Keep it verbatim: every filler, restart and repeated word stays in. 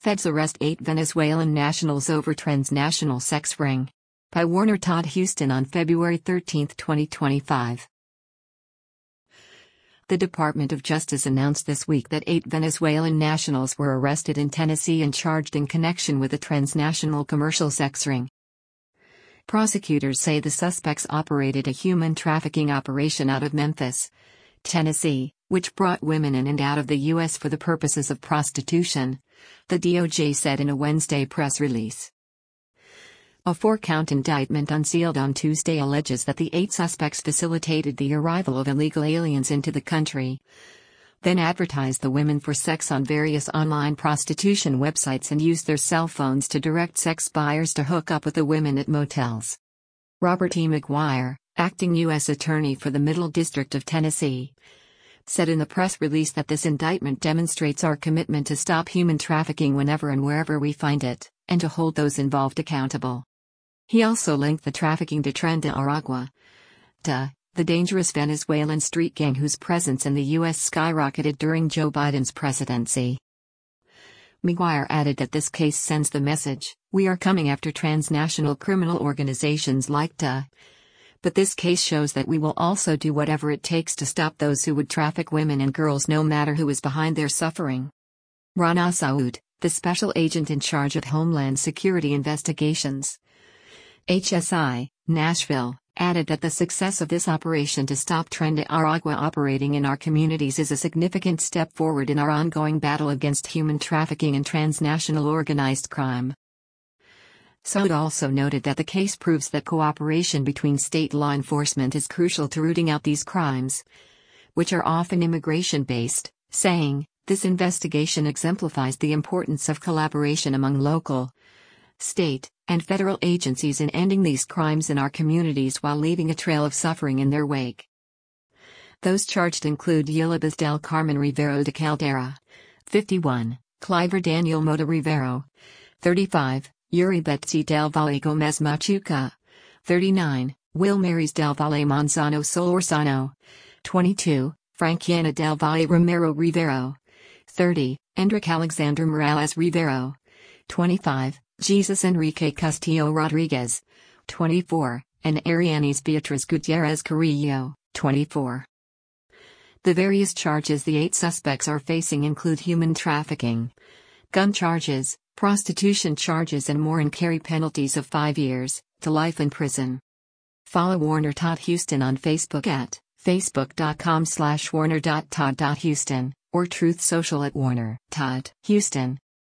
Feds arrest eight Venezuelan nationals over transnational sex ring. By Warner Todd Huston on February thirteenth, twenty twenty-five. The Department of Justice announced this week that eight Venezuelan nationals were arrested in Tennessee and charged in connection with a transnational commercial sex ring. Prosecutors say the suspects operated a human trafficking operation out of Memphis, Tennessee, which brought women in and out of the U S for the purposes of prostitution, the D O J said in a Wednesday press release. A four-count indictment unsealed on Tuesday alleges that the eight suspects facilitated the arrival of illegal aliens into the country, then advertised the women for sex on various online prostitution websites and used their cell phones to direct sex buyers to hook up with the women at motels. Robert E. McGuire, acting U S Attorney for the Middle District of Tennessee, said in the press release that this indictment demonstrates our commitment to stop human trafficking whenever and wherever we find it, and to hold those involved accountable. He also linked the trafficking to Tren de Aragua, the dangerous Venezuelan street gang whose presence in the U S skyrocketed during Joe Biden's presidency. McGuire added that this case sends the message, we are coming after transnational criminal organizations like D A. But this case shows that we will also do whatever it takes to stop those who would traffic women and girls no matter who is behind their suffering. Rana Saud, the special agent in charge of Homeland Security investigations, H S I, Nashville, added that the success of this operation to stop Tren de Aragua operating in our communities is a significant step forward in our ongoing battle against human trafficking and transnational organized crime. Saud also noted that the case proves that cooperation between state law enforcement is crucial to rooting out these crimes, which are often immigration-based, saying, this investigation exemplifies the importance of collaboration among local, state, and federal agencies in ending these crimes in our communities while leaving a trail of suffering in their wake. Those charged include Yulibas del Carmen Rivero de Caldera, fifty-one, Cliver Daniel Mota Rivero, thirty-five, Yuri Betsy del Valle Gomez Machuca, thirty-nine, Will Marys del Valle Manzano Solorzano, twenty-two, Frankiana del Valle Romero Rivero, thirty, Endrick Alexander Morales Rivero, twenty-five, Jesus Enrique Castillo Rodriguez, twenty-four, and Arianes Beatriz Gutierrez Carrillo, twenty-four. The various charges the eight suspects are facing include human trafficking, gun charges, prostitution charges and more, and carry penalties of five years to life in prison. Follow Warner Todd Huston on Facebook at facebook.com slash warner.todd.huston or Truth Social at Warner Todd Huston.